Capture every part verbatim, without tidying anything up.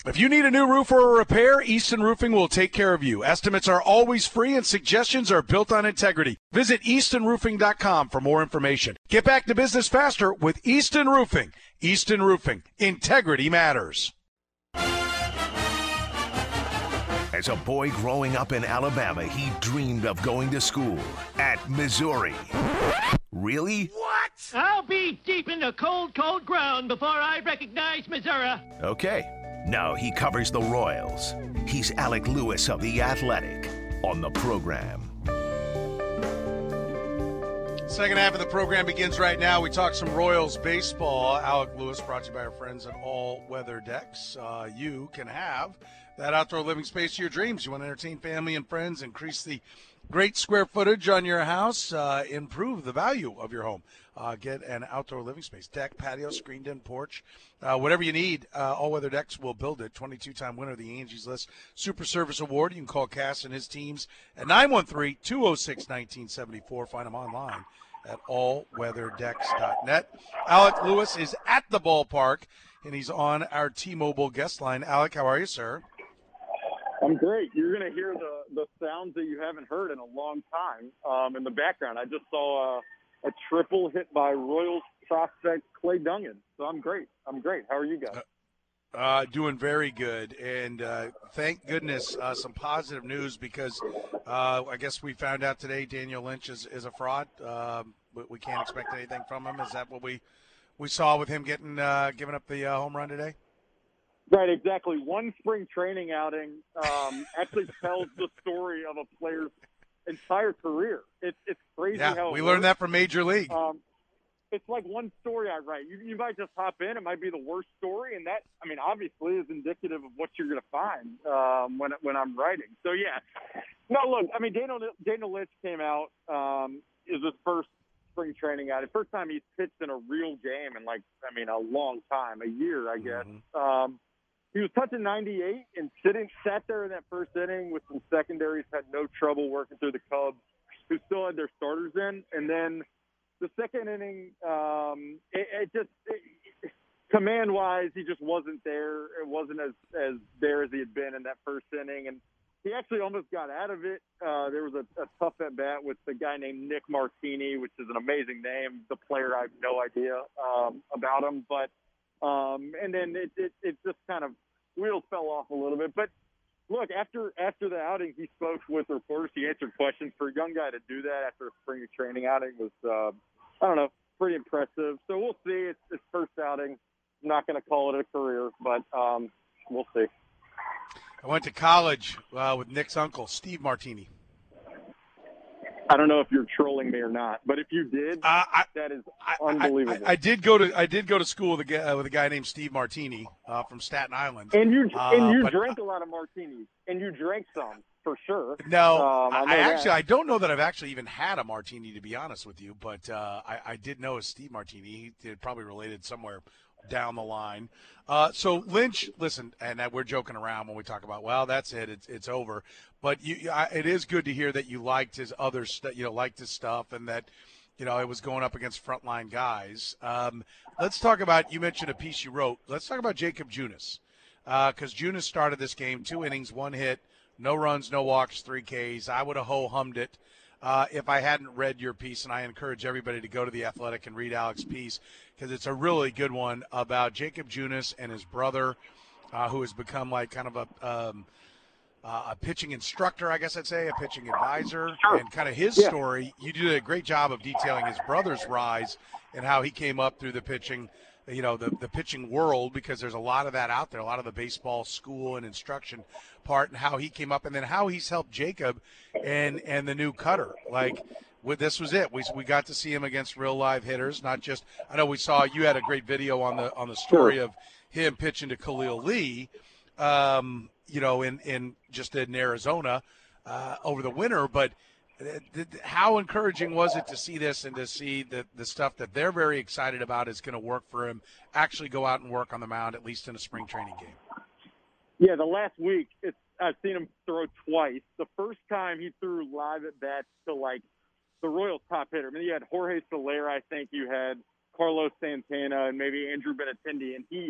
If you need a new roof or a repair, Easton Roofing will take care of you. Estimates are always free and suggestions are built on integrity. Visit easton roofing dot com for more information. Get back to business faster with Easton Roofing. Easton Roofing. Integrity matters. As a boy growing up in Alabama, he dreamed of going to school at Missouri. Really? What? I'll be deep in the cold, cold ground before I recognize Missouri. Okay. Now he covers the Royals. He's Alec Lewis of The Athletic on the program. Second half of the program begins right now. We talk some Royals baseball. Alec Lewis brought to you by our friends at All Weather Decks. Uh, you can have that outdoor living space of your dreams. You want to entertain family and friends, increase the great square footage on your house, uh, improve the value of your home. Uh, get an outdoor living space, deck, patio, screened-in porch, uh, whatever you need. Uh, All Weather Decks will build it. twenty-two time winner of the Angie's List Super Service Award. You can call Cass and his teams at nine one three, two oh six, one nine seven four. Find them online at all weather decks dot net. Alec Lewis is at the ballpark, and he's on our T-Mobile guest line. Alec, how are you, sir? I'm great. You're going to hear the, the sounds that you haven't heard in a long time um, in the background. I just saw a, a triple hit by Royals prospect Clay Dungan. So I'm great. I'm great. How are you guys? Uh, doing very good. And uh, thank goodness uh, some positive news because uh, I guess we found out today Daniel Lynch is, is a fraud. Um, we, we can't expect anything from him. Is that what we, we saw with him getting uh, giving up the uh, home run today? Right, exactly. One spring training outing um, actually tells the story of a player's entire career. It's it's crazy yeah, how it we works. learned that from Major League. Um, it's like one story I write. You, you might just hop in. It might be the worst story, and that, I mean, obviously is indicative of what you're going to find um, when when I'm writing. So, yeah. No, look, I mean, Daniel, Daniel Lynch came out. Um, is his first spring training outing. First time he's pitched in a real game in, like, I mean, a long time, a year, I guess. Mm-hmm. Um He was touching ninety-eight and sitting, sat there in that first inning with some secondaries, had no trouble working through the Cubs, who still had their starters in. And then the second inning, um, it, it just it, command-wise, he just wasn't there. It wasn't as, as there as he had been in that first inning. And he actually almost got out of it. Uh, there was a, a tough at-bat with the guy named Nick Martini, which is an amazing name. The player, I have no idea um, about him. But um, and then it, it, it just kind of wheels fell off a little bit. But, look, after after the outing, he spoke with reporters. He answered questions. For a young guy to do that after a spring training outing was, uh, I don't know, pretty impressive. So we'll see. It's his first outing. I'm not going to call it a career, but um, we'll see. I went to college uh, with Nick's uncle, Steve Martini. I don't know if you're trolling me or not, but if you did, uh, I, that is I, unbelievable. I, I, I did go to I did go to school with a guy, uh, with a guy named Steve Martini uh, from Staten Island. And you uh, and you but, drank a lot of martinis, and you drank some for sure. No, um, I, I, I actually that. I don't know that I've actually even had a martini, to be honest with you. But uh, I, I did know a Steve Martini. He did probably related somewhere down the line. Uh, so Lynch, listen, and we're joking around when we talk about, well, that's it, it's it's over. But you, I, it is good to hear that you liked his other stuff, you know, liked his stuff, and that, you know, it was going up against frontline guys. Um, let's talk about, you mentioned a piece you wrote. Let's talk about Jakob Junis, because uh, Junis started this game, two innings, one hit, no runs, no walks, three Ks. I would have ho-hummed it uh, if I hadn't read your piece, and I encourage everybody to go to The Athletic and read Alec's piece, because it's a really good one about Jakob Junis and his brother, uh, who has become like kind of a um, uh, a pitching instructor, I guess I'd say, a pitching advisor, Sure. and kind of his Yeah. story. You did a great job of detailing his brother's rise and how he came up through the pitching, you know, the, the pitching world, because there's a lot of that out there, a lot of the baseball school and instruction part, and how he came up, and then how he's helped Jacob and and the new Cutter. Like, with this was it. We we got to see him against real live hitters, not just. I know we saw you had a great video on the on the story Sure. of him pitching to Khalil Lee, um, you know, in in just in Arizona uh, over the winter. But how encouraging was it to see this and to see that the stuff that they're very excited about is going to work for him actually go out and work on the mound, at least in a spring training game? Yeah, the last week, it's, I've seen him throw twice. The first time he threw live at bats to, like, the Royals' top hitter. I mean, you had Jorge Soler, I think. You had Carlos Santana and maybe Andrew Benintendi. And he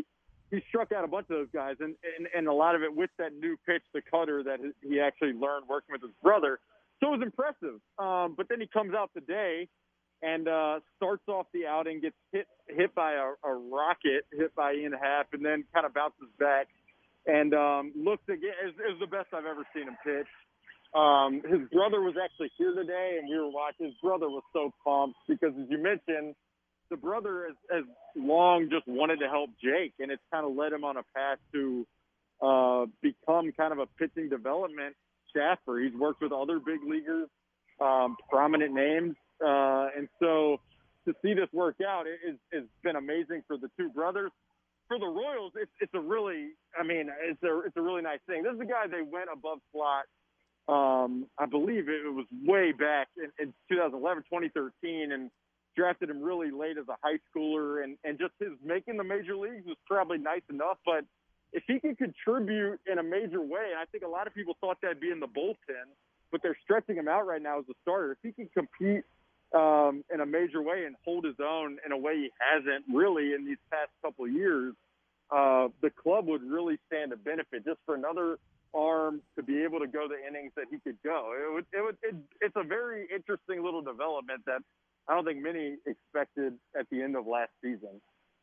he struck out a bunch of those guys, and, and, and a lot of it with that new pitch, the cutter that he actually learned working with his brother. So it was impressive. Um, but then he comes out today and uh, starts off the outing, gets hit hit by a, a rocket, hit by Ian Happ, and then kind of bounces back and um, looks again. It was, it was the best I've ever seen him pitch. Um, his brother was actually here today, and we were watching. His brother was so pumped because, as you mentioned, the brother has, has long just wanted to help Jake, and it's kind of led him on a path to uh, become kind of a pitching development staffer. He's worked with other big leaguers, um, prominent names, uh, and so to see this work out it is, it's been amazing for the two brothers. For the Royals, it's, it's a really, I mean, it's a it's a really nice thing. This is a guy they went above slot. Um, I believe it was way back in, in twenty eleven, twenty thirteen, and drafted him really late as a high schooler, and, and just his making the major leagues was probably nice enough. But if he can contribute in a major way, and I think a lot of people thought that'd be in the bullpen, but they're stretching him out right now as a starter. If he can compete um, in a major way and hold his own in a way he hasn't really in these past couple of years, uh, the club would really stand to benefit just for another arm to be able to go the innings that he could go. It would, it would, it, it's a very interesting little development that I don't think many expected at the end of last season.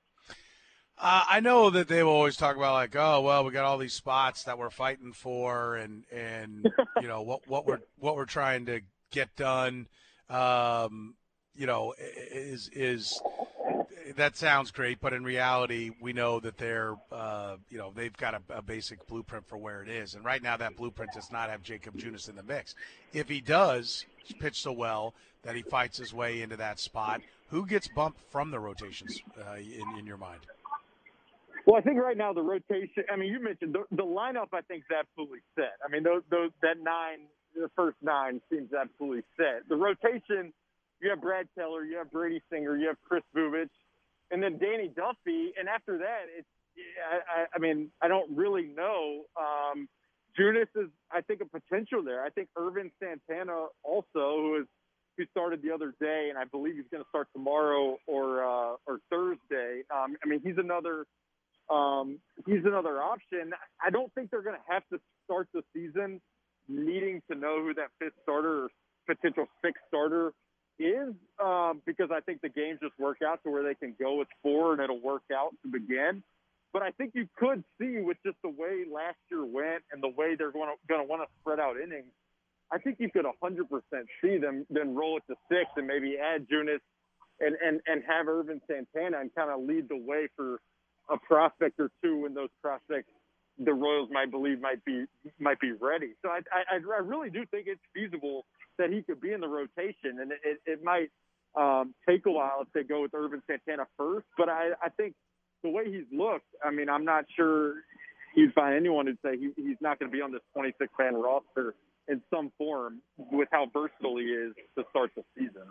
Uh, I know that they will always talk about like, oh, well, we got all these spots that we're fighting for, and and you know what what we're what we're trying to get done. Um, you know, is is that sounds great, but in reality, we know that they're uh, you know they've got a, a basic blueprint for where it is, and right now that blueprint does not have Jacob Junis in the mix. If he does pitch so well that he fights his way into that spot, who gets bumped from the rotations uh, in in your mind? Well, I think right now the rotation, I mean, you mentioned the, the lineup, I think, is absolutely set. I mean, those, those that nine, the first nine seems absolutely set. The rotation, you have Brad Keller, you have Brady Singer, you have Chris Bubich, and then Danny Duffy. And after that, it's, I, I, I mean, I don't really know. Um, Junis is, I think, a potential there. I think Irvin Santana also, who is who started the other day, and I believe he's going to start tomorrow or uh, or Thursday. Um, I mean, he's another. Um, he's another option. I don't think they're going to have to start the season needing to know who that fifth starter or potential sixth starter is, um, because I think the games just work out to where they can go with four and it'll work out to begin. But I think you could see with just the way last year went and the way they're going to, going to want to spread out innings, I think you could one hundred percent see them then roll it to six and maybe add Junis and, and, and have Irvin Santana and kind of lead the way for a prospect or two when those prospects the Royals might believe might be might be ready. So I, I, I really do think it's feasible that he could be in the rotation, and it, it might um, take a while if they go with Irvin Santana first. But I, I think the way he's looked, I mean, I'm not sure you'd find anyone who'd say he, he's not going to be on this twenty-six man roster in some form with how versatile he is to start the season.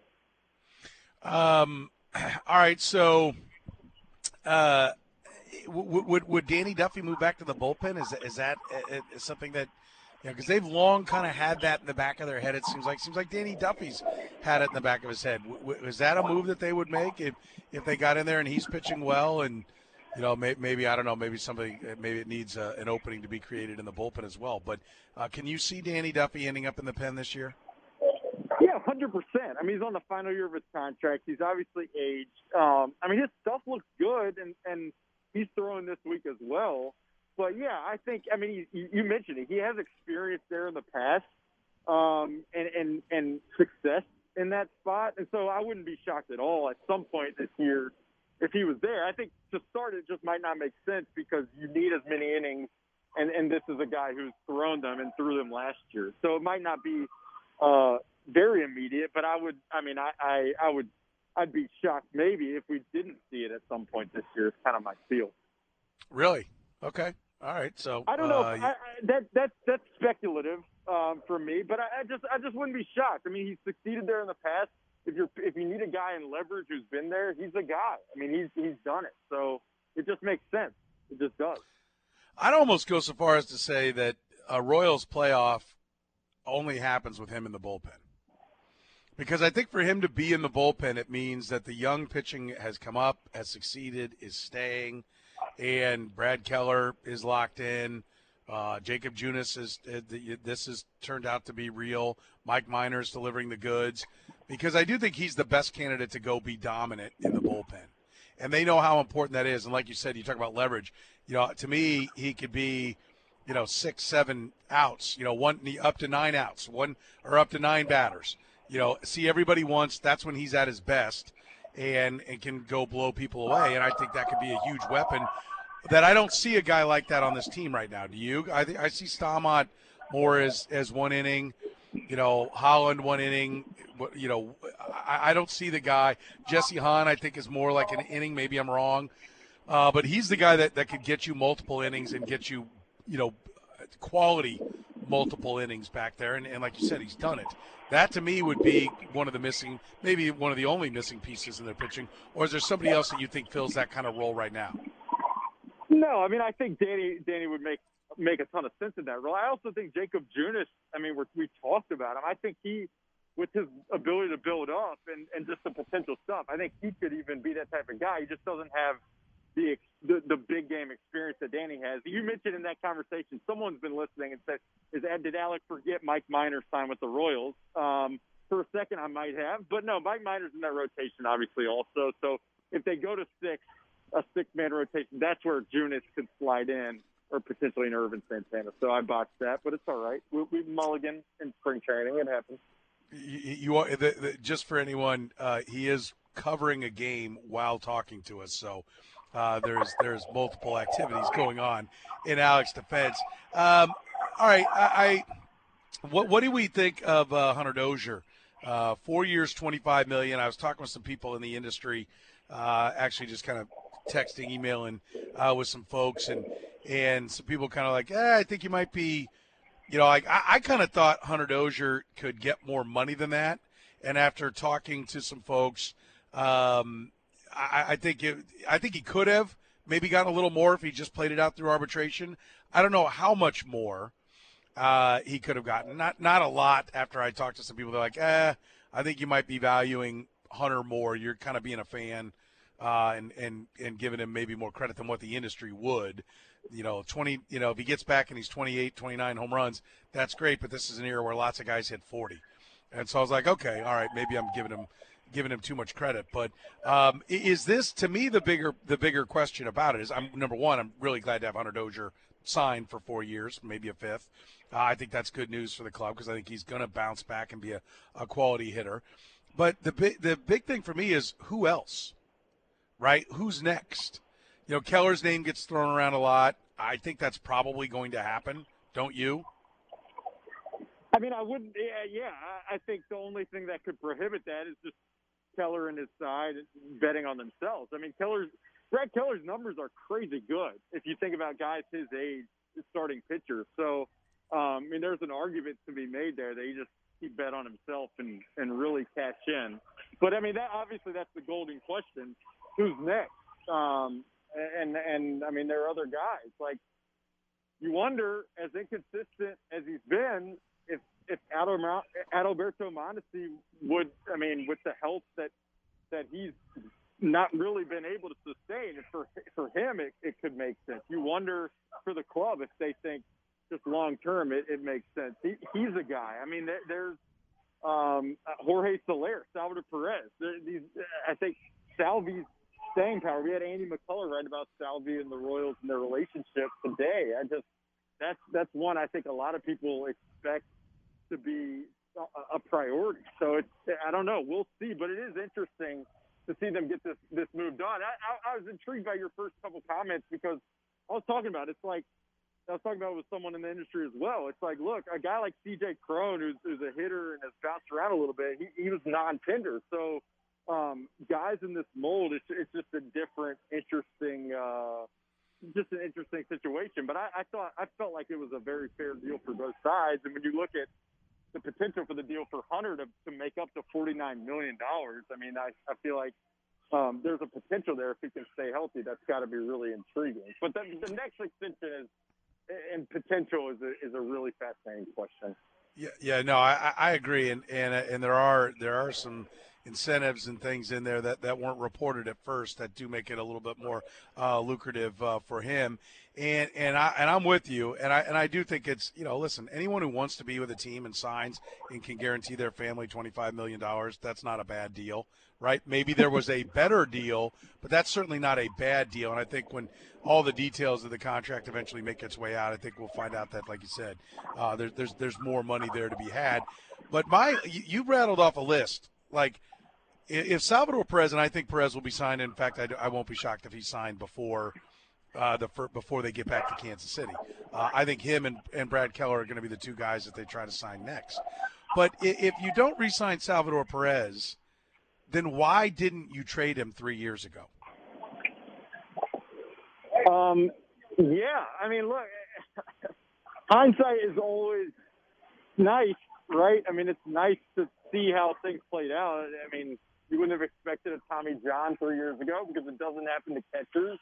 Um. All right, so. Uh, would, would would Danny Duffy move back to the bullpen? Is is that is something that, you know, because they've long kind of had that in the back of their head. It seems like seems like Danny Duffy's had it in the back of his head. Was that a move that they would make if if they got in there and he's pitching well, and you know maybe, maybe I don't know maybe somebody maybe it needs a, an opening to be created in the bullpen as well. But uh, can you see Danny Duffy ending up in the pen this year? Yeah, one hundred percent. I mean, he's on the final year of his contract. He's obviously aged. Um, I mean, his stuff looks good, and, and he's throwing this week as well. But, yeah, I think, I mean, he, you mentioned it. He has experience there in the past um, and, and, and success in that spot. And so I wouldn't be shocked at all at some point this year if he was there. I think to start it just might not make sense because you need as many innings, and, and this is a guy who's thrown them and threw them last year. So it might not be uh, – very immediate, but I would, I mean, I, I, I would, I'd be shocked maybe if we didn't see it at some point this year. It's kind of my feel. Really? Okay. All right. So I don't know. Uh, if, I, I, that that's that's speculative um, for me, but I, I just I just wouldn't be shocked. I mean, he's succeeded there in the past. If you're if you need a guy in leverage who's been there, he's the guy. I mean, he's he's done it, so it just makes sense. It just does. I'd almost go so far as to say that a Royals playoff only happens with him in the bullpen. Because I think for him to be in the bullpen, it means that the young pitching has come up, has succeeded, is staying, and Brad Keller is locked in. Uh, Jacob Junis is uh, this has turned out to be real. Mike Minor's delivering the goods because I do think he's the best candidate to go be dominant in the bullpen, and they know how important that is. And like you said, you talk about leverage. You know, to me, he could be, you know, six, seven outs. You know, one up to nine outs, one or up to nine batters. You know, see everybody once. That's when he's at his best, and and can go blow people away. And I think that could be a huge weapon. That I don't see a guy like that on this team right now. Do you? I think I see Staumont more as as one inning. You know, Holland one inning. You know, I, I don't see the guy. Jesse Hahn, I think, is more like an inning. Maybe I'm wrong, uh, but he's the guy that, that could get you multiple innings and get you, you know, quality multiple innings back there. And, and like you said, he's done it. That to me would be one of the missing, maybe one of the only missing pieces in their pitching. Or is there somebody else that you think fills that kind of role right now? No, I mean, I think Danny Danny would make make a ton of sense in that role. I also think Jacob Junis, I mean, we're, we talked about him. I think he, with his ability to build up and, and just the potential stuff, I think he could even be that type of guy. He just doesn't have the, the the big game experience that Danny has. You mentioned in that conversation, someone's been listening and said, "Is did Alec forget Mike Minor signed with the Royals?" Um, for a second, I might have, but no, Mike Minor's in that rotation, obviously, also. So if they go to six, a six-man rotation, that's where Junis could slide in, or potentially an Irvin Santana. So I botched that, but it's all right. We, we mulligan in spring training. It happens. You, you are the, the, just for anyone, uh, he is covering a game while talking to us, so uh, there's there's multiple activities going on in Alex's defense. Um, all right, I, I what what do we think of uh, Hunter Dozier? Uh, four years, twenty-five million dollars. I was talking with some people in the industry, uh, actually just kind of texting, emailing uh, with some folks, and and some people kind of like, eh, I think you might be, you know, like I, I kind of thought Hunter Dozier could get more money than that, and after talking to some folks, um, I, I think it, I think he could have maybe gotten a little more if he just played it out through arbitration. I don't know how much more uh, he could have gotten, not not a lot. After I talked to some people, they're like, eh, I think you might be valuing Hunter more. You're kind of being a fan. Uh, and, and, and giving him maybe more credit than what the industry would. You know, twenty. You know, if he gets back and he's twenty-eight, twenty-nine home runs, that's great. But this is an era where lots of guys hit forty, and so I was like, okay, all right, maybe I'm giving him giving him too much credit. But um, is this, to me, the bigger the bigger question about it is, I'm number one, I'm really glad to have Hunter Dozier signed for four years, maybe a fifth. Uh, I think that's good news for the club because I think he's going to bounce back and be a, a quality hitter. But the big the big thing for me is who else. Right? Who's next? You know, Keller's name gets thrown around a lot. I think that's probably going to happen. Don't you? I mean, I wouldn't. Yeah, yeah. I think the only thing that could prohibit that is just Keller and his side betting on themselves. I mean, Keller's Brad Keller's numbers are crazy good if you think about guys his age, starting pitchers. So, um, I mean, there's an argument to be made there that he just he bet on himself and and really cash in. But I mean, that obviously that's the golden question. Who's next? Um, and, and, I mean, there are other guys. Like, you wonder, as inconsistent as he's been, if, if Adalberto Mondesi would, I mean, with the health that, that he's not really been able to sustain, and for, for him, it, it could make sense. You wonder for the club if they think just long-term it, it makes sense. He, he's a guy. I mean, there, there's um, Jorge Soler, Salvador Perez. There, these, I think Salvi's staying power. We had Andy McCullough write about Salvi and the Royals and their relationship today. I just that's that's one I think a lot of people expect to be a, a priority. So it's I don't know. We'll see, but it is interesting to see them get this this move done. I, I, I was intrigued by your first couple comments because I was talking about it's like I was talking about it with someone in the industry as well. It's like, look, a guy like C J Cron, who's, who's a hitter and has bounced around a little bit, he, he was non-tender, so. Um, guys in this mold, it's, it's just a different, interesting, uh, just an interesting situation. But I, I thought, I felt like it was a very fair deal for both sides. And when you look at the potential for the deal for Hunter to, to make up to forty-nine million dollars, I mean, I, I feel like um, there's a potential there if he can stay healthy. That's got to be really intriguing. But the, the next extension is, and potential is a, is a really fascinating question. Yeah, yeah, no, I, I agree, and and and there are there are some incentives and things in there that, that weren't reported at first that do make it a little bit more uh, lucrative uh, for him. And and I and I'm with you, and I and I do think it's, you know, listen, anyone who wants to be with a team and signs and can guarantee their family twenty-five million dollars, that's not a bad deal, right? Maybe there was a better deal, but that's certainly not a bad deal. And I think when all the details of the contract eventually make its way out, I think we'll find out that, like you said, uh, there's there's there's more money there to be had. But my you, you rattled off a list. Like, if Salvador Perez, and I think Perez will be signed. In fact, I, I won't be shocked if he's signed before uh, the before they get back to Kansas City. Uh, I think him and, and Brad Keller are going to be the two guys that they try to sign next. But if you don't re-sign Salvador Perez, then why didn't you trade him three years ago? Um, yeah, I mean, look, hindsight is always nice, right? I mean, it's nice to see how things played out. I mean, you wouldn't have expected a Tommy John three years ago because it doesn't happen to catchers.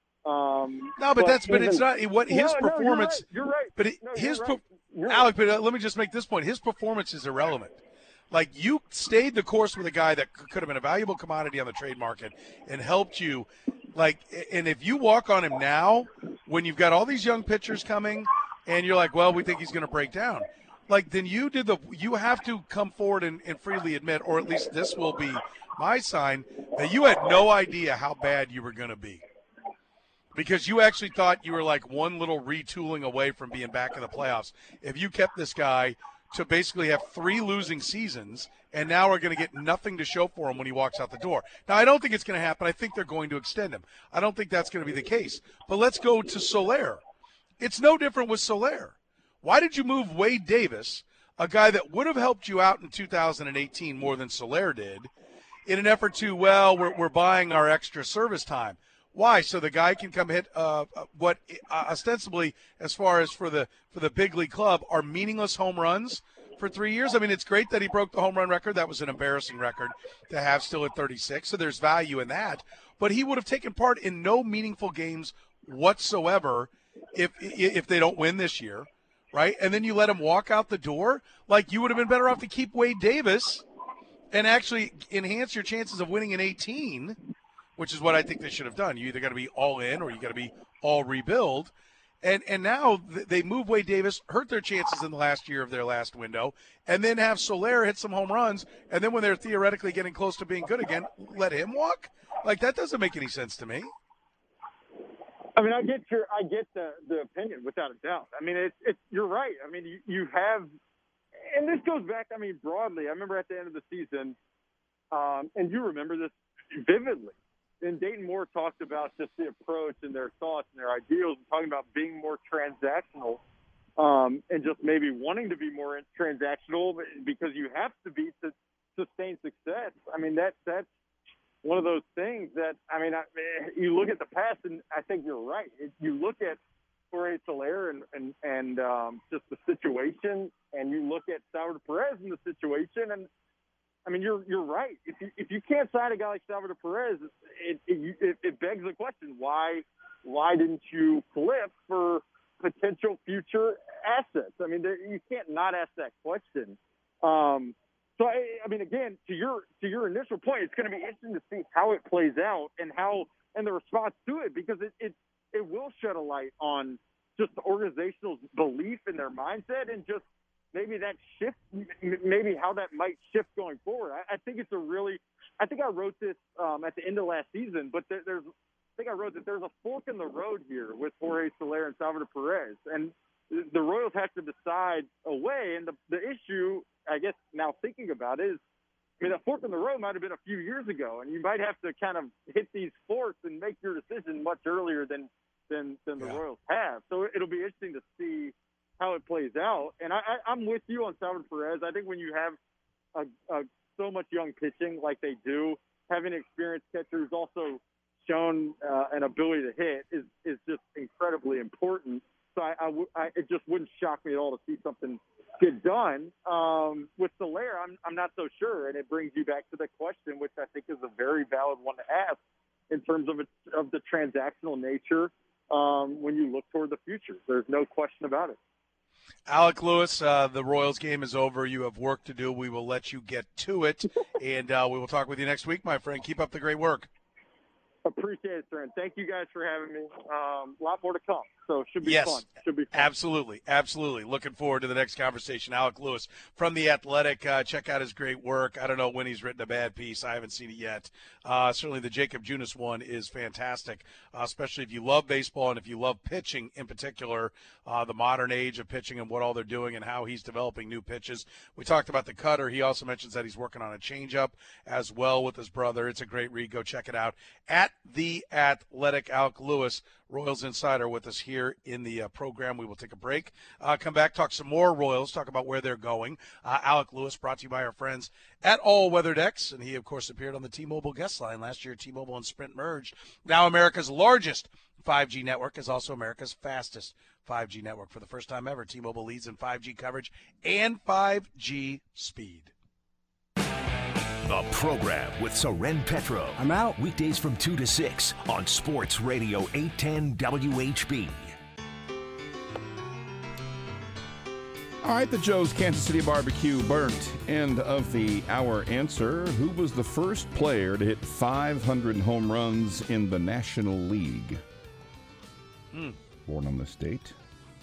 Um, no, but, but that's but even, it's not what his no, performance. No, you're right. You're right. But it, no, his right. pro- Alec, but uh, let me just make this point: his performance is irrelevant. Like, you stayed the course with a guy that could have been a valuable commodity on the trade market and helped you. Like, and if you walk on him now, when you've got all these young pitchers coming, and you're like, well, we think he's going to break down. Like, then you did the. You have to come forward and, and freely admit, or at least this will be my sign, that you had no idea how bad you were going to be, because you actually thought you were like one little retooling away from being back in the playoffs. If you kept this guy to basically have three losing seasons, and now are going to get nothing to show for him when he walks out the door. Now, I don't think it's going to happen. I think they're going to extend him. I don't think that's going to be the case. But let's go to Soler. It's no different with Soler. Why did you move Wade Davis, a guy that would have helped you out in two thousand eighteen more than Soler did, in an effort to, well, we're, we're buying our extra service time? Why? So the guy can come hit uh, what uh, ostensibly, as far as for the for the big league club, are meaningless home runs for three years. I mean, it's great that he broke the home run record. That was an embarrassing record to have still at thirty-six. So there's value in that. But he would have taken part in no meaningful games whatsoever if if they don't win this year, right? And then you let him walk out the door. Like, you would have been better off to keep Wade Davis and actually enhance your chances of winning in eighteen. Which is what I think they should have done. You either got to be all in or you got to be all rebuild. And and now they move Wade Davis, hurt their chances in the last year of their last window, and then have Soler hit some home runs, and then when they're theoretically getting close to being good again, let him walk? Like, that doesn't make any sense to me. I mean, I get your, I get the, the opinion without a doubt. I mean, it's, it's you're right. I mean, you, you have, and this goes back, I mean, broadly. I remember at the end of the season, um, and you remember this vividly. And Dayton Moore talked about just the approach and their thoughts and their ideals, and talking about being more transactional, um, and just maybe wanting to be more transactional because you have to be to sustain success. I mean, that that's one of those things that, I mean, I, you look at the past, and I think you're right. You look at Jorge Soler and and, and um, just the situation, and you look at Salvador Perez and the situation, and I mean, you're you're right. If you if you can't sign a guy like Salvador Perez, it it, it it begs the question: why why didn't you flip for potential future assets? I mean, there, you can't not ask that question. Um, so I, I mean, again, to your to your initial point, it's going to be interesting to see how it plays out and how and the response to it, because it it, it will shed a light on just the organizational belief in their mindset, and just maybe that shift, maybe how that might shift going forward. I, I think it's a really, I think I wrote this um, at the end of last season, but there, there's, I think I wrote that there's a fork in the road here with Jorge Soler and Salvador Perez, and the Royals have to decide a way. And the, the issue, I guess, now thinking about it is, I mean, that fork in the road might have been a few years ago, and you might have to kind of hit these forks and make your decision much earlier than than, than the yeah. Royals have. So it'll be interesting to see how it plays out. And I, I, I'm with you on Salvador Perez. I think when you have a, a, so much young pitching like they do, having an experienced catcher who's also shown uh, an ability to hit is, is just incredibly important. So I, I, w- I, it just wouldn't shock me at all to see something get done. Um, with Soler, I'm, I'm not so sure. And it brings you back to the question, which I think is a very valid one to ask in terms of, it, of the transactional nature um, when you look toward the future. There's no question about it. Alec Lewis, uh, the Royals game is over. You have work to do. We will let you get to it, and uh, we will talk with you next week, my friend. Keep up the great work. Appreciate it, sir. And thank you guys for having me. Um, a lot more to come, so it should be yes, fun. Should be fun. Absolutely, absolutely. Looking forward to the next conversation. Alec Lewis from The Athletic. Uh, check out his great work. I don't know when he's written a bad piece. I haven't seen it yet. Uh, certainly the Jacob Junis one is fantastic, uh, especially if you love baseball and if you love pitching in particular, uh, the modern age of pitching and what all they're doing and how he's developing new pitches. We talked about the cutter. He also mentions that he's working on a changeup as well with his brother. It's a great read. Go check it out. At The Athletic, Alec Lewis, Royals Insider, with us here in the uh, program. We will take a break, uh, come back, talk some more Royals, talk about where they're going. Uh, Alec Lewis, brought to you by our friends at All Weather Decks, and he, of course, appeared on the T-Mobile guest line last year. T-Mobile and Sprint merged. Now America's largest five G network is also America's fastest five G network. For the first time ever, T-Mobile leads in five G coverage and five G speed. The program with Soren Petro. I'm out weekdays from two to six on Sports Radio eight ten W H B. All right, the Joe's Kansas City Barbecue burnt end of the hour answer. Who was the first player to hit five hundred home runs in the National League? Hmm. Born on this date.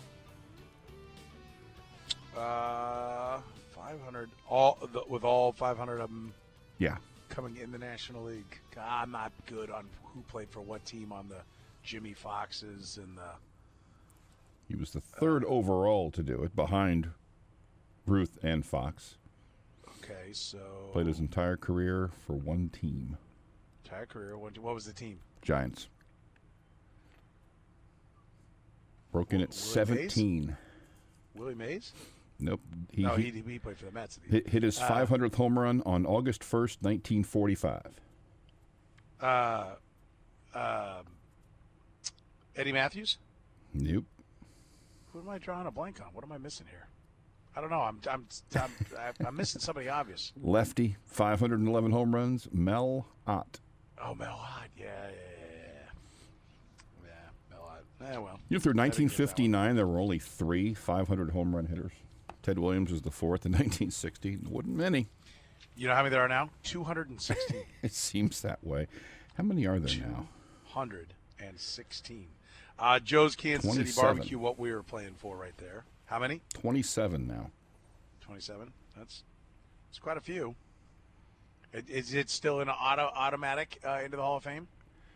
Uh, five hundred, all with all five hundred of them. Yeah. Coming in the National League. God, I'm not good on who played for what team on the Jimmy Foxes and the. He was the third uh, overall to do it, behind Ruth and Fox. Okay, so. Played his entire career for one team. Entire career? What, what was the team? Giants. Broke in at Willie seventeen. Mays? Willie Mays? Nope. He, no, he, he, he played for the Mets. Hit, hit his five hundredth uh, home run on August first, nineteen forty-five. Uh, uh, Eddie Matthews? Nope. Who am I drawing a blank on? What am I missing here? I don't know. I'm I'm I'm, I'm missing somebody obvious. Lefty, five hundred eleven home runs. Mel Ott. Oh, Mel Ott. Yeah, yeah, yeah. Yeah, Mel Ott. Eh, well. You know, through nineteen fifty-nine, there were only three five hundred home run hitters. Ted Williams was the fourth in nineteen sixty. There wasn't many. You know how many there are now? two hundred sixteen. It seems that way. How many are there now? two hundred sixteen. Uh, Joe's Kansas City Barbecue, what we were playing for right there. How many? twenty-seven now. twenty-seven. That's that's quite a few. Is it still an auto automatic uh, into the Hall of Fame?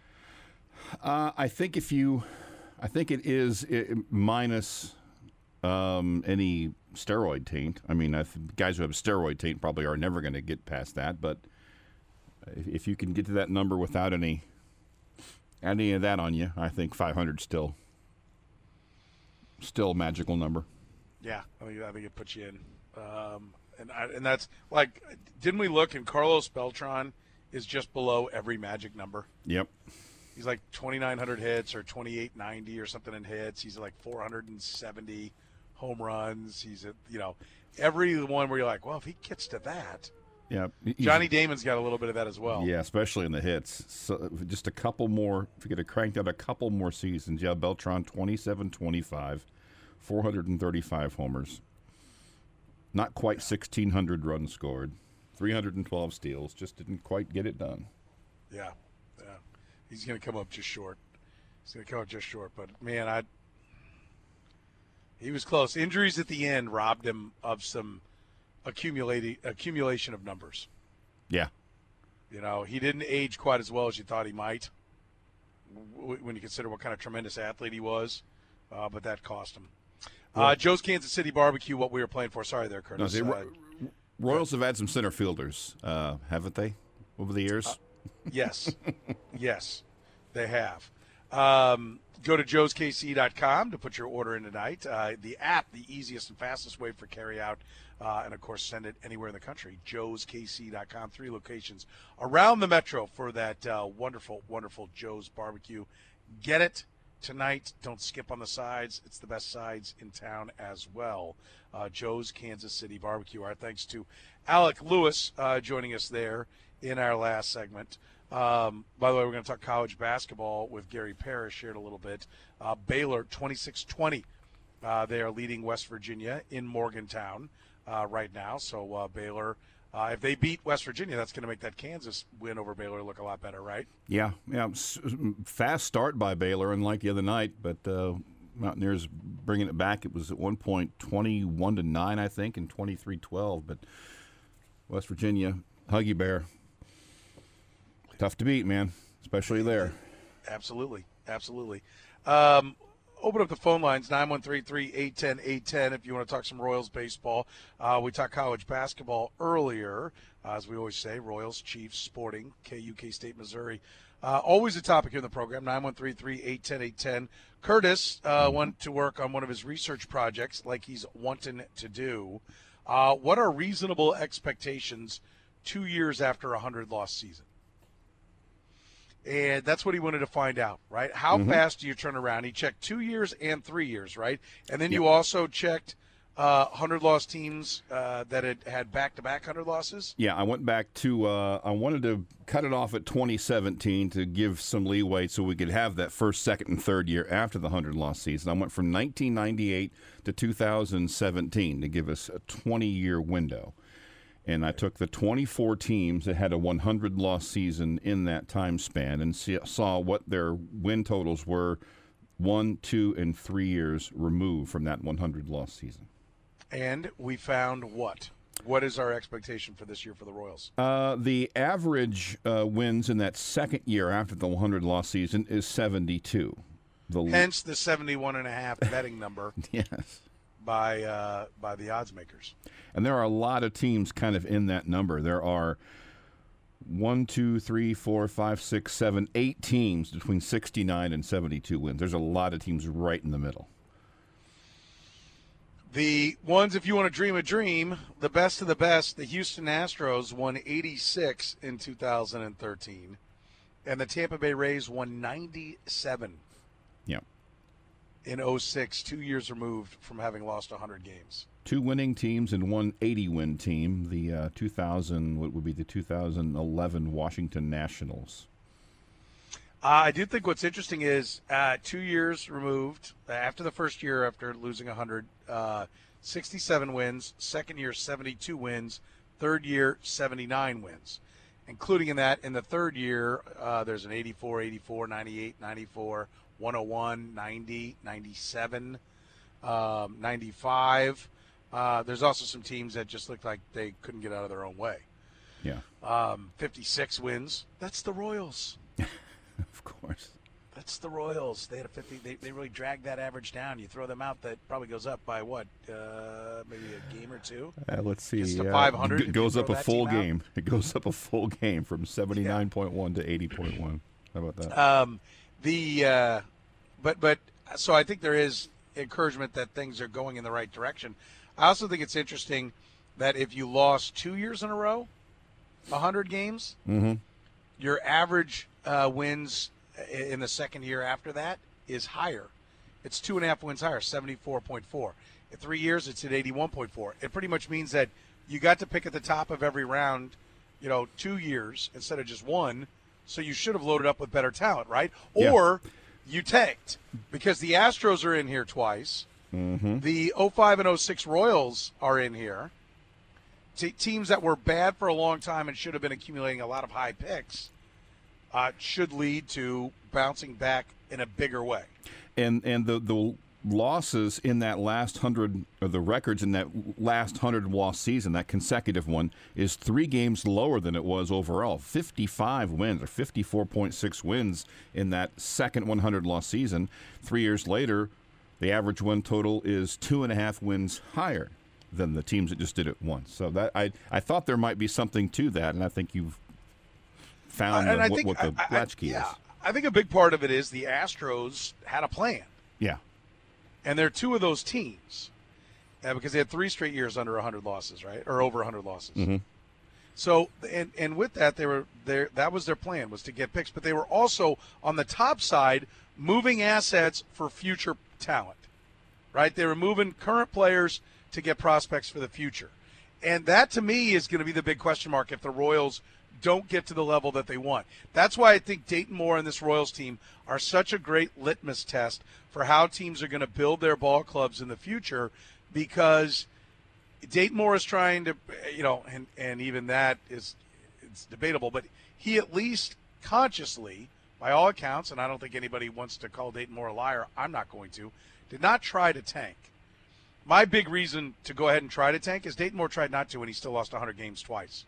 Uh, I think if you, I think it is it, minus um, any steroid taint. I mean, I th- guys who have steroid taint probably are never going to get past that. But if, if you can get to that number without any any of that on you, I think five hundred still still a magical number. Yeah, I think, I think it puts you in. Um, and I, and that's like, didn't we look? And Carlos Beltran is just below every magic number. Yep. He's like twenty-nine hundred hits or twenty-eight ninety or something in hits. He's like four hundred seventy home runs. He's at, you know, every one where you're like, well, if he gets to that. Yeah. Johnny Damon's got a little bit of that as well. Yeah, especially in the hits. So just a couple more, if you could have cranked out a couple more seasons. Yeah, Beltran twenty-seven twenty-five, four hundred thirty-five homers. Not quite sixteen hundred runs scored. three hundred twelve steals. Just didn't quite get it done. Yeah. Yeah. He's going to come up just short. He's going to come up just short. But, man, I he was close. Injuries at the end robbed him of some accumulating accumulation of numbers. Yeah. You know, he didn't age quite as well as you thought he might when you consider what kind of tremendous athlete he was. Uh, but that cost him. Well, uh, Joe's Kansas City Barbecue, what we were playing for. Sorry there, Curtis. No, uh, Royals have had some center fielders, uh, haven't they, over the years? Uh, yes. Yes, they have. Um, go to joes k c dot com to put your order in tonight. Uh, the app, the easiest and fastest way for carry-out. Uh, and, of course, send it anywhere in the country. joes k c dot com. Three locations around the metro for that uh, wonderful, wonderful Joe's Barbecue. Get it tonight. Don't skip on the sides. It's the best sides in town as well. Uh, Joe's Kansas City Barbecue. Our thanks to Alec Lewis uh, joining us there in our last segment. Um, by the way, we're going to talk college basketball with Gary Parrish here in a little bit. Uh, Baylor twenty-six twenty Uh, they are leading West Virginia in Morgantown uh, right now. So uh, Baylor, uh, if they beat West Virginia, that's going to make that Kansas win over Baylor look a lot better, right? Yeah, yeah. Fast start by Baylor, unlike the other night, but uh, Mountaineers bringing it back. It was at one point twenty-one to nine, I think, and twenty-three twelve. But West Virginia, Huggy Bear, tough to beat, man, especially there. Absolutely, absolutely. Um, open up the phone lines, nine one three, three eight one zero, eight one zero if you want to talk some Royals baseball. Uh, we talked college basketball earlier. Uh, as we always say, Royals, Chiefs, Sporting, K U, K-State, Missouri. Uh, always a topic here in the program, nine one three, three eight one zero, eight one zero. Curtis uh, went to work on one of his research projects like he's wanting to do. Uh, what are reasonable expectations two years after a hundred-loss season? And that's what he wanted to find out, right? How mm-hmm. fast do you turn around? He checked two years and three years, right? And then yep. you also checked uh, hundred-loss teams uh, that had had back-to-back hundred losses? Yeah, I went back to uh, – I wanted to cut it off at twenty seventeen to give some leeway so we could have that first, second, and third year after the hundred-loss season. I went from nineteen ninety-eight to two thousand seventeen to give us a twenty-year window. And I took the twenty-four teams that had a hundred-loss season in that time span and see, saw what their win totals were one, two, and three years removed from that hundred-loss season. And we found what? What is our expectation for this year for the Royals? Uh, the average uh, wins in that second year after the hundred-loss season is seventy-two. The Hence the seventy-one and a half betting number. Yes. By uh, by the odds makers. And there are a lot of teams kind of in that number. There are one, two, three, four, five, six, seven, eight teams between sixty-nine and seventy-two wins. There's a lot of teams right in the middle. The ones, if you want to dream a dream, the best of the best, the Houston Astros won eighty-six in two thousand thirteen, and the Tampa Bay Rays won ninety-seven. Yeah. In oh six, two years removed from having lost one hundred games. Two winning teams and one eighty-win team. The uh, two thousand, what would be the two thousand eleven Washington Nationals. Uh, I do think what's interesting is uh, two years removed, after the first year after losing one hundred, uh, sixty-seven wins, second year seventy-two wins, third year seventy-nine wins. Including in that, in the third year, uh, there's an eighty-four, eighty-four, ninety-eight, ninety-four, one oh one, ninety, ninety-seven, um, ninety-five. Uh, there's also some teams that just looked like they couldn't get out of their own way. Yeah. Um, fifty-six wins. That's the Royals. Of course. That's the Royals. They had a fifty. They, they really dragged that average down. You throw them out, that probably goes up by what? Uh, maybe a game or two. Uh, let's see. Gets to five hundred. It goes up a full game. Out. It goes up a full game from seventy-nine point one yeah. to eighty point one. How about that? Um, the uh, but but so I think there is encouragement that things are going in the right direction. I also think it's interesting that if you lost two years in a row, one hundred games, mm-hmm. your average uh, wins in the second year after that is higher. It's two and a half wins higher, seventy-four point four. In three years, it's at eighty-one point four. It pretty much means that you got to pick at the top of every round, you know, two years instead of just one. So you should have loaded up with better talent, right? Yeah. Or you tanked because the Astros are in here twice. Mm-hmm. The oh five and oh six Royals are in here. T- teams that were bad for a long time and should have been accumulating a lot of high picks uh, should lead to bouncing back in a bigger way. And and the the losses in that last hundred, or the records in that last hundred loss season, that consecutive one, is three games lower than it was overall. fifty-five wins, or fifty-four point six wins in that second one hundred loss season. Three years later, the average win total is two and a half wins higher than the teams that just did it once. So that I I thought there might be something to that, and I think you've found uh, the, what, think, what the I, latchkey I, yeah, is. I think a big part of it is the Astros had a plan. Yeah. And they're two of those teams uh, because they had three straight years under one hundred losses, right? Or over one hundred losses. Mm-hmm. So, and and with that, they were there. That was their plan, was to get picks. But they were also on the top side moving assets for future talent, right? They were moving current players to get prospects for the future. And that, to me, is going to be the big question mark if the Royals don't get to the level that they want. That's why I think Dayton Moore and this Royals team are such a great litmus test for how teams are going to build their ball clubs in the future, because Dayton Moore is trying to, you know, and, and even that is it's debatable, but he at least consciously, by all accounts, and I don't think anybody wants to call Dayton Moore a liar, I'm not going to, did not try to tank. My big reason to go ahead and try to tank is Dayton Moore tried not to, and he still lost one hundred games twice.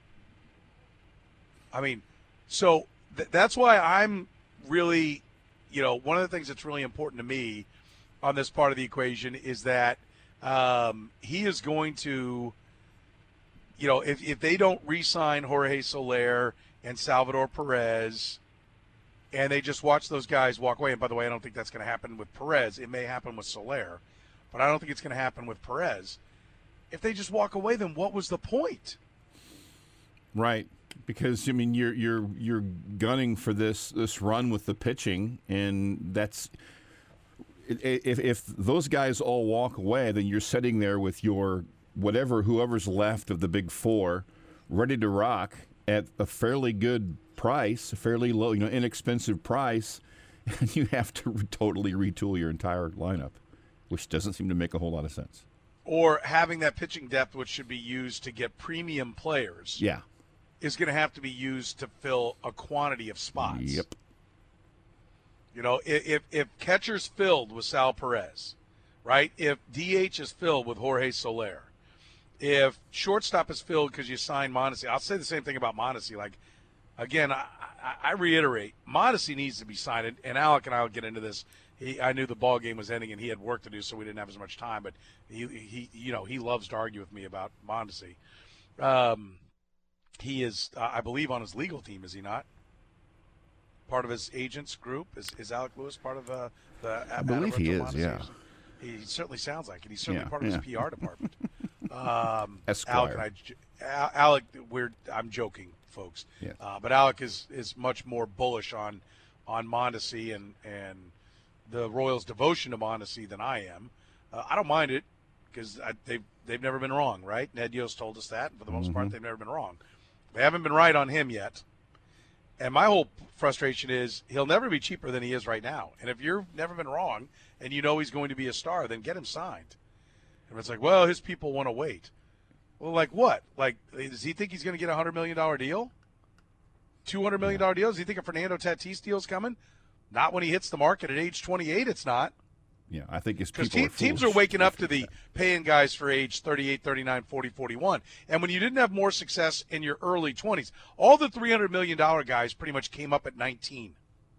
I mean, so th- that's why I'm really, you know, one of the things that's really important to me on this part of the equation is that um, he is going to, you know, if, if they don't re-sign Jorge Soler and Salvador Perez, and they just watch those guys walk away, and by the way, I don't think that's going to happen with Perez. It may happen with Soler, but I don't think it's going to happen with Perez. If they just walk away, then what was the point? Right. Because I mean, you're you're you're gunning for this this run with the pitching, and that's if if those guys all walk away, then you're sitting there with your whatever whoever's left of the big four, ready to rock at a fairly good price, a fairly low, you know, inexpensive price, and you have to totally retool your entire lineup, which doesn't seem to make a whole lot of sense. Or having that pitching depth, which should be used to get premium players. Yeah. Is going to have to be used to fill a quantity of spots. Yep. You know, if if catcher's filled with Sal Perez, right? If D H is filled with Jorge Soler, if shortstop is filled because you signed Mondesi, I'll say the same thing about Mondesi. Like, again, I, I, I reiterate, Mondesi needs to be signed, and, and Alec and I will get into this. He, I knew the ball game was ending and he had work to do, so we didn't have as much time. But he, he you know, he loves to argue with me about Mondesi. Um, He is, uh, I believe, on his legal team, is he not? Part of his agent's group? Is is Alec Lewis part of uh, the I believe he is, yeah. He certainly sounds like it. He's certainly Yeah, part of yeah. his P R department. um, Esquire. Alec and I, Al- Alec, we're, I'm joking, folks. Yeah. Uh, but Alec is, is much more bullish on on Mondesi and, and the Royals' devotion to Mondesi than I am. Uh, I don't mind it because they've, they've never been wrong, right? Ned Yost told us that, and for the most Mm-hmm. part, they've never been wrong. They haven't been right on him yet. And my whole frustration is he'll never be cheaper than he is right now. And if you've never been wrong and you know he's going to be a star, then get him signed. And it's like, well, his people want to wait. Well, like what? Like, does he think he's going to get a one hundred million dollars deal? two hundred million dollars deal? Does he think a Fernando Tatis deal's coming? Not when he hits the market at age twenty-eight, it's not. Yeah, I think his Because people te- are teams foolish. are waking up to the paying guys for age thirty-eight, thirty-nine, forty, forty-one. And when you didn't have more success in your early twenties, all the three hundred million dollars guys pretty much came up at nineteen.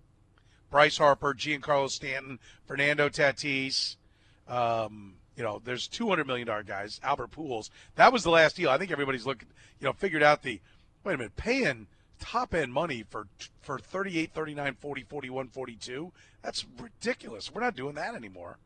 Bryce Harper, Giancarlo Stanton, Fernando Tatis. Um, you know, there's two hundred million dollars guys, Albert Pujols. That was the last deal. I think everybody's looking, you know, figured out the, wait a minute, paying top-end money for for thirty-eight, thirty-nine, forty, forty-one, forty-two. That's ridiculous. We're not doing that anymore.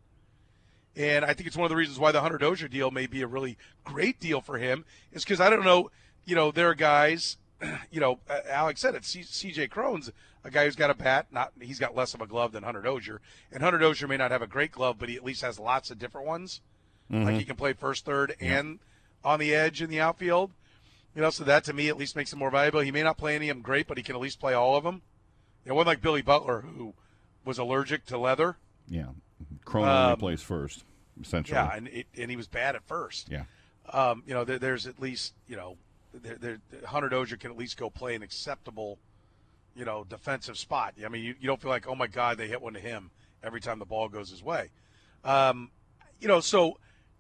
And I think it's one of the reasons why the Hunter Dozier deal may be a really great deal for him is because I don't know, you know, there are guys, you know, Alex said it, C J Cron's a guy who's got a bat. Not he's got less of a glove than Hunter Dozier. And Hunter Dozier may not have a great glove, but he at least has lots of different ones. Mm-hmm. Like he can play first, third, yeah. and on the edge in the outfield. You know, so that to me at least makes him more valuable. He may not play any of them great, but he can at least play all of them. It wasn't like Billy Butler, who was allergic to leather. Yeah, Cron only Um, plays first, essentially. Yeah, and it, and he was bad at first. Yeah. Um, you know, there, there's at least, you know, there, there, Hunter Dozier can at least go play an acceptable, you know, defensive spot. I mean, you, you don't feel like, oh, my God, they hit one to him every time the ball goes his way. Um, you know, so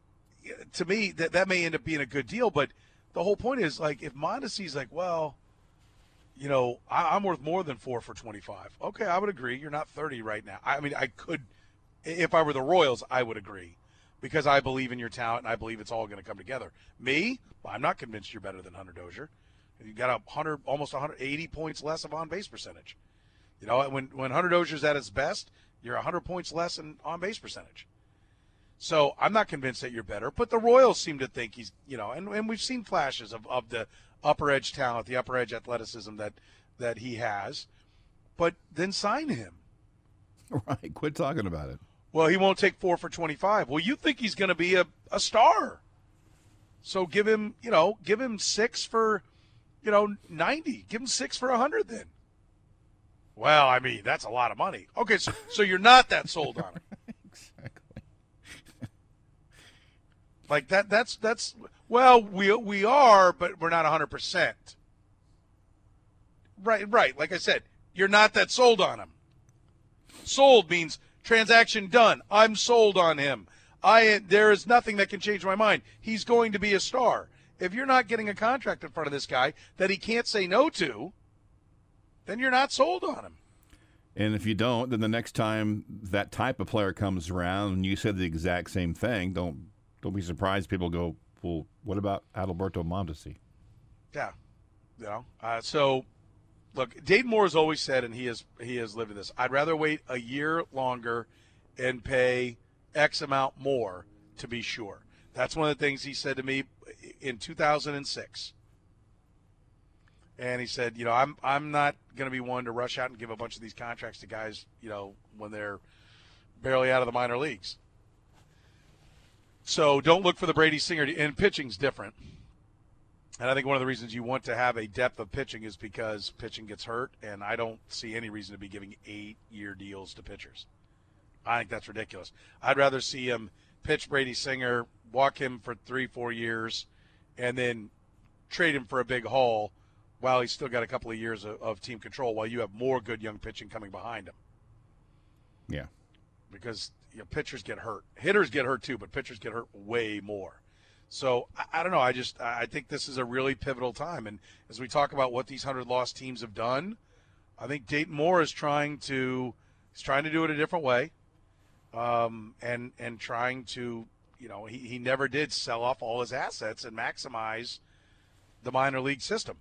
to me, that, that may end up being a good deal, but the whole point is, like, if Mondesi's like, well, you know, I, I'm worth more than four for twenty-five. Okay, I would agree. You're not thirty right now. I mean, I could, if I were the Royals, I would agree because I believe in your talent and I believe it's all going to come together. Me, well, I'm not convinced you're better than Hunter Dozier. You got a hundred, almost one hundred eighty points less of on base percentage. You know, when when Hunter Dozier's at his best, you're one hundred points less in on base percentage. So I'm not convinced that you're better, but the Royals seem to think he's, you know, and, and we've seen flashes of, of the upper edge talent, the upper edge athleticism that, that he has, but then sign him. Right, quit talking about it. Well, he won't take four for twenty-five. Well, you think he's going to be a, a star. So give him, you know, give him six for you know, ninety. Give him six for one hundred then. Well, I mean, that's a lot of money. Okay, so, so you're not that sold on him. Exactly. Like that that's that's well, we we are, but we're not one hundred percent. Right, right. Like I said, you're not that sold on him. Sold means transaction done. I'm sold on him. I there is nothing that can change my mind. He's going to be a star. If you're not getting a contract in front of this guy that he can't say no to, then you're not sold on him. And if you don't, then the next time that type of player comes around and you said the exact same thing, don't don't be surprised people go, well, what about Adalberto Mondesi? Yeah. You know, uh, so look, Dayton Moore has always said, and he has he has lived in this, I'd rather wait a year longer and pay X amount more to be sure. That's one of the things he said to me in two thousand six. And he said, you know, I'm I'm not going to be one to rush out and give a bunch of these contracts to guys, you know, when they're barely out of the minor leagues. So don't look for the Brady Singer. And pitching's different. And I think one of the reasons you want to have a depth of pitching is because pitching gets hurt, and I don't see any reason to be giving eight-year deals to pitchers. I think that's ridiculous. I'd rather see him pitch Brady Singer, walk him for three, four years, and then trade him for a big haul while he's still got a couple of years of, of team control while you have more good young pitching coming behind him. Yeah. Because you know, pitchers get hurt. Hitters get hurt too, but pitchers get hurt way more. So, I, I don't know. I just I think this is a really pivotal time. And as we talk about what these one hundred loss teams have done, I think Dayton Moore is trying to he's trying to do it a different way. Um, and and trying to, you know, he, he never did sell off all his assets and maximize the minor league system.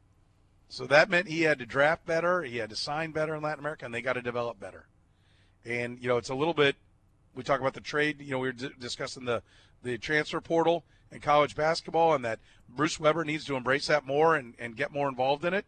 So that meant he had to draft better, he had to sign better in Latin America, and they got to develop better. And, you know, it's a little bit, we talk about the trade, you know, we were d- discussing the, the transfer portal in college basketball and that Bruce Weber needs to embrace that more and, and get more involved in it.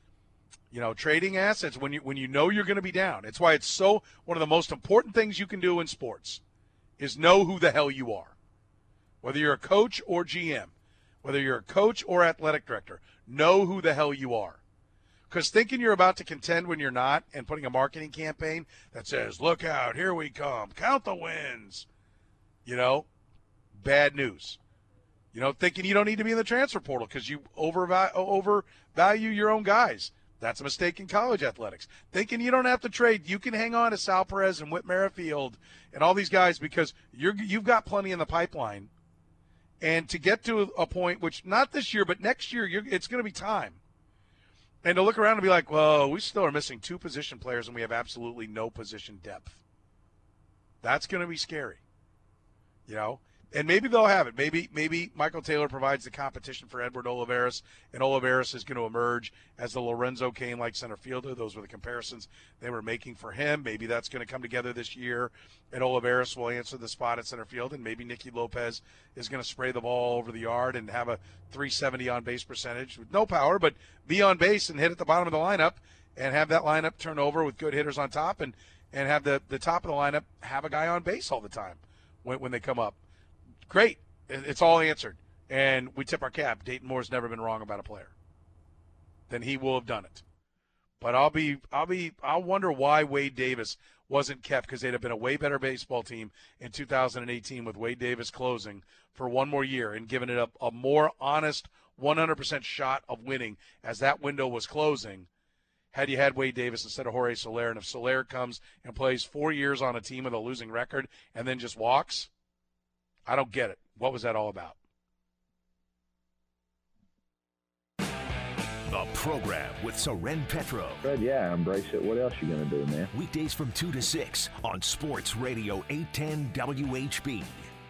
You know, trading assets when you when you know you're going to be down. It's why it's so one of the most important things you can do in sports is know who the hell you are. Whether you're a coach or G M, whether you're a coach or athletic director, know who the hell you are. Because thinking you're about to contend when you're not and putting a marketing campaign that says, look out, here we come, count the wins, you know, bad news. You know, thinking you don't need to be in the transfer portal because you overvalue, overvalue your own guys. That's a mistake in college athletics. Thinking you don't have to trade, you can hang on to Sal Perez and Whit Merrifield and all these guys because you're, you've got plenty in the pipeline. And to get to a point, which not this year, but next year, you're, it's going to be time. And to look around and be like, well, we still are missing two position players and we have absolutely no position depth. That's going to be scary, you know. And maybe they'll have it. Maybe maybe Michael Taylor provides the competition for Edward Olivares, and Olivares is going to emerge as the Lorenzo Cain-like center fielder. Those were the comparisons they were making for him. Maybe that's going to come together this year, and Olivares will answer the spot at center field, and maybe Nicky Lopez is going to spray the ball over the yard and have a three seventy on-base percentage with no power, but be on base and hit at the bottom of the lineup and have that lineup turn over with good hitters on top and, and have the, the top of the lineup have a guy on base all the time when, when they come up. Great. It's all answered. And we tip our cap. Dayton Moore's never been wrong about a player. Then he will have done it. But I'll be, I'll be, I'll wonder why Wade Davis wasn't kept because they'd have been a way better baseball team in two thousand eighteen with Wade Davis closing for one more year and giving it a, a more honest one hundred percent shot of winning as that window was closing. Had you had Wade Davis instead of Jorge Soler, and if Soler comes and plays four years on a team with a losing record and then just walks, I don't get it. What was that all about? The program with Soren Petro. But yeah, embrace it. What else you going to do, man? Weekdays from two to six on Sports Radio eight ten W H B.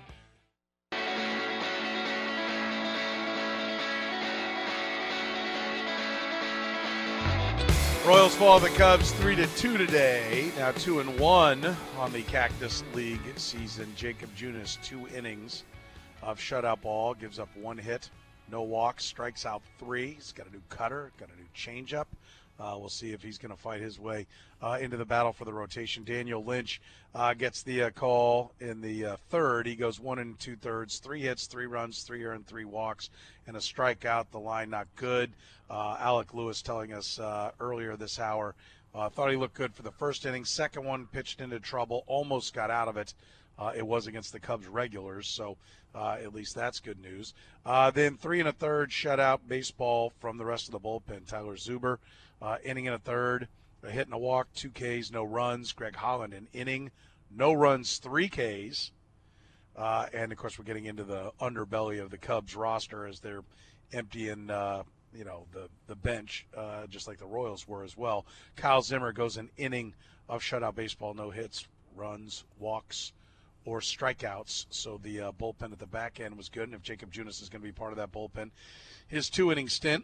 Royals fall the Cubs three to two today. Now two and one on the Cactus League season. Jacob Junis, two innings of shutout ball, gives up one hit, no walks, strikes out three. He's got a new cutter, got a new changeup, Uh, we'll see if he's going to fight his way uh, into the battle for the rotation. Daniel Lynch uh, gets the uh, call in the uh, third. He goes one and two thirds, three hits, three runs, three earned, three walks, and a strikeout. The line not good. Uh, Alec Lewis telling us uh, earlier this hour, uh, thought he looked good for the first inning. Second one pitched into trouble, almost got out of it. Uh, it was against the Cubs regulars, so uh, at least that's good news. Uh, then three and a third shutout baseball from the rest of the bullpen. Tyler Zuber, uh, inning and a third, a hit and a walk, two Ks, no runs. Greg Holland, an inning, no runs, three Ks. Uh, and, of course, we're getting into the underbelly of the Cubs roster as they're emptying, uh, you know, the, the bench, uh, just like the Royals were as well. Kyle Zimmer goes an inning of shutout baseball, no hits, runs, walks, or strikeouts. So the uh, bullpen at the back end was good. And if Jacob Junis is going to be part of that bullpen, his two-inning stint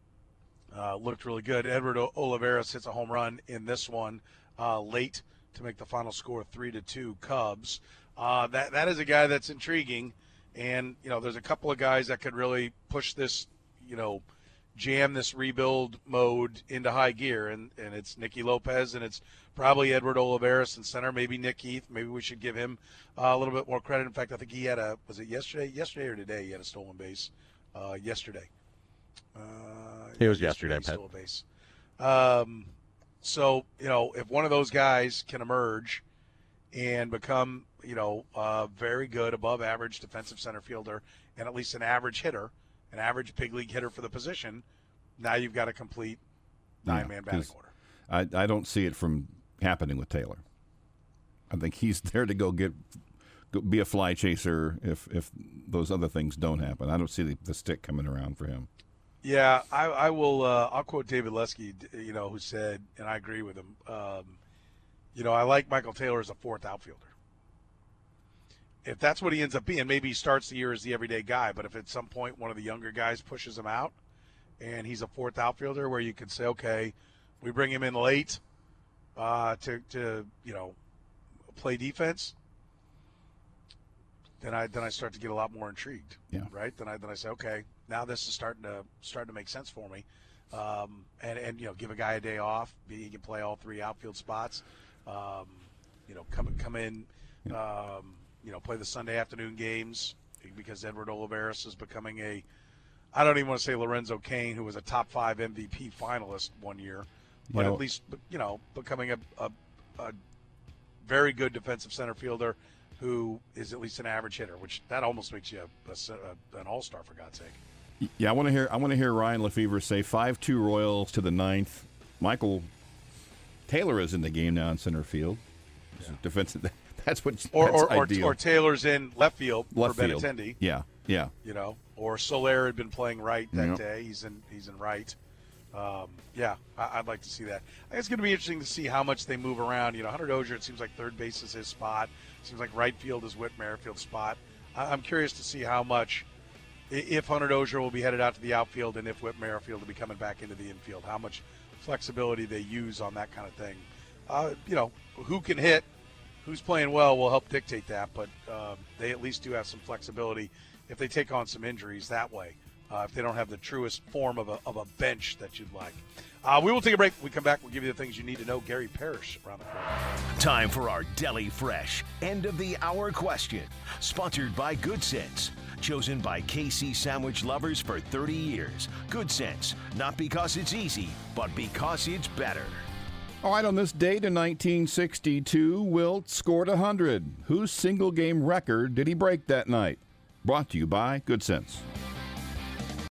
uh, looked really good. Edward o- Olivares hits a home run in this one uh, late to make the final score three to two Cubs. Uh, that that is a guy that's intriguing. And, you know, there's a couple of guys that could really push this, you know, jam this rebuild mode into high gear, and, and it's Nicky Lopez, and it's probably Edward Olivares in center, maybe Nick Heath. Maybe we should give him uh, a little bit more credit. In fact, I think he had a, was it yesterday? Yesterday or today he had a stolen base? Uh, yesterday. Uh, it was yesterday, yesterday Pat. Stole a base. Um, so, you know, if one of those guys can emerge and become, you know, a very good above average defensive center fielder and at least an average hitter, an average big league hitter for the position, now you've got a complete nine-man yeah, batting order. I, I don't see it from happening with Taylor. I think he's there to go get go be a fly chaser if if those other things don't happen. I don't see the, the stick coming around for him. Yeah, I, I will. Uh, I'll quote David Lesky, you know, who said, and I agree with him. Um, you know, I like Michael Taylor as a fourth outfielder. If that's what he ends up being, maybe he starts the year as the everyday guy. But if at some point one of the younger guys pushes him out, and he's a fourth outfielder, where you can say, okay, we bring him in late uh, to to you know play defense, then I then I start to get a lot more intrigued. Yeah. Right. Then I then I say, okay, now this is starting to starting to make sense for me, um, and and you know give a guy a day off. He can play all three outfield spots. Um, you know, come come in. Um, you know, play the Sunday afternoon games because Edward Olivares is becoming a, I don't even want to say Lorenzo Cain, who was a top five M V P finalist one year, but You know, at least, you know, becoming a, a, a very good defensive center fielder who is at least an average hitter, which that almost makes you a, a, an all-star, for God's sake. Yeah, I want to hear I want to hear Ryan Lefevre say five two Royals to the ninth. Michael Taylor is in the game now in center field. Yeah. Defensive. That's what. Or that's or, or, ideal. or Taylor's in left field Left for field. Benintendi. Yeah, yeah. You know, or Soler had been playing right that Yep. day. He's in he's in right. Um, yeah, I, I'd like to see that. I think it's going to be interesting to see how much they move around. You know, Hunter Dozier, it seems like third base is his spot. It seems like right field is Whit Merrifield's spot. I, I'm curious to see how much, if Hunter Dozier will be headed out to the outfield and if Whit Merrifield will be coming back into the infield, how much flexibility they use on that kind of thing. Uh, you know, who can hit, who's playing well will help dictate that, but um, they at least do have some flexibility if they take on some injuries that way, uh, if they don't have the truest form of a, of a bench that you'd like. Uh, we will take a break. When we come back, we'll give you the things you need to know. Gary Parrish around the corner. Time for our Deli Fresh end of the hour question. Sponsored by Good Sense. Chosen by K C sandwich lovers for thirty years. Good Sense. Not because it's easy, but because it's better. All right, on this date in nineteen sixty-two, Wilt scored one hundred. Whose single-game record did he break that night? Brought to you by Good Sense.